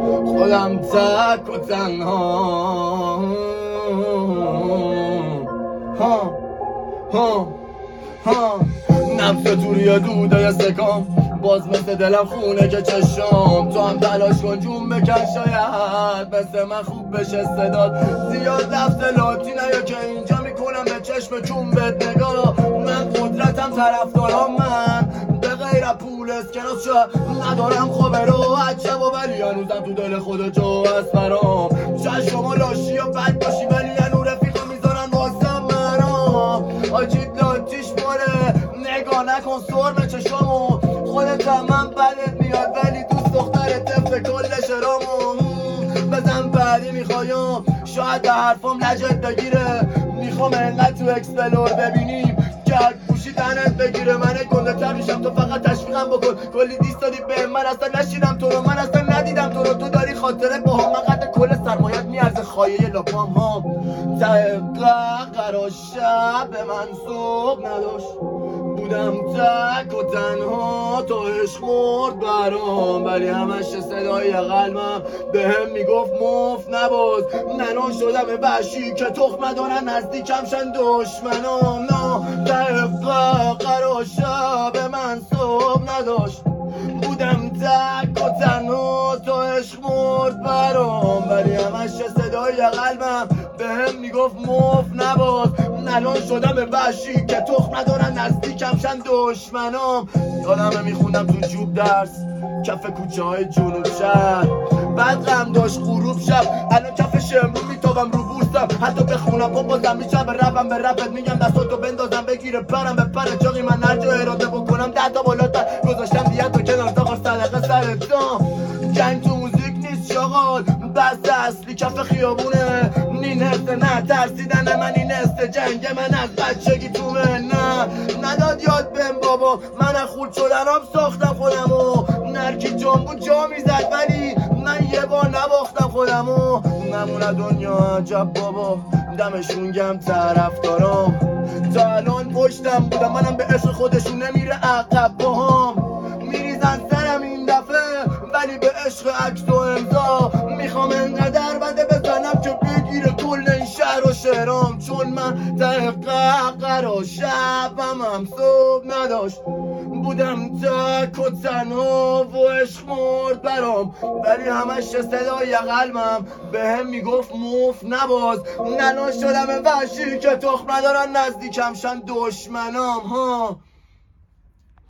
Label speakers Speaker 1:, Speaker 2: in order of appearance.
Speaker 1: خودم تک و تنها نفس توری دوده سکام باز مثل دلم خونه که چشام تو هم تلاش کن جون بکش شاید مثل من خوب بشه صدات زیاد لفظ لاتینه یا که اینجا میکنم به چشم چون بهت نگاه من قدرتم طرفدارم من به غیر پول اسکناس شاید ندارم خوبه رو عجب و ولی هنوزم تو دل خود جو هست برام شاید شما لاشی و بد باشی ولی هنو رفیقا میذارن واسم مرام آجید لاتیش باره نگاه نکن سرم چشامو خودت هم من بدت میاد ولی دوست دخترت طفل کل شرامو بزن بعدی میخوایم شاید به حرفم لجت بگیره میخوام انقدر تو اکسپلور ببینیم که گوشی تنت بگیره من گنده تر میشم تو فقط تشویقم بکن کلی دیست دادی به من اصلا نشیدم تو رو من اصلا ندیدم تو رو تو داری خاطره با هم من قد کل سرمایت میارزه خایه لاپام ها دقیقه قرار شب به من صبح نداشت بودم تک و تنها تو عشق مرد برام ولی همش صدای قلبم به هم میگفت مفت نباز ننان شدم وحشی که تخم ندارن نزدیکم شن دشمنام دقیقه قرار شب من صبح نداشت بودم تک و تنها تو عشق مرد برام ولی همش صدای قلبم به هم میگفت مفت نباز ننان شدم وحشی که تخم ندارن نزدیکم شن دشمنام یادمه میخوندم تو جوب درس کف کوچه های جنوب شهر بعد غم داشت غروب شب الان کف شمرو میتابم رو بوستم حتی بخونم پا بازم میشم ربم به ربت میگم دستاتو بندازم بگیره پرم به پر جاقی من هر جا اراده بکنم 10 تا بالاتر گذاشتم دیت و کنار تا صدقه سرتام جنگ تو موزیک نیست شاغال بس اصلی کف خیابونه نینسته نه ترسیدن من اینسته جنگ من از بچگی تو نه نداد یاد بهم بابا من از خورد شدنم ساختم خودمو نرکی جنبو جا میزد ولی من یه بار نباختم خودمو نمونه دنیا عجب بابا دمشون گم طرفدارام تا الان پشتم بودم منم به عشق خودشون نمیره عقب باهام میریزن سرم این دفعه ولی به عشق عکس و امضا میخوام انقدر بنده بزنم که بگیره کل این شهر و شهرام چون من دقیقه قرار شبم هم صبح نداشت بودم تک و تنها و عشق مرد برام ولی همش صدای قلبم به هم میگفت مفت نباز ننان شدم وحشی که تخم ندارن نزدیکم شن دشمنام ها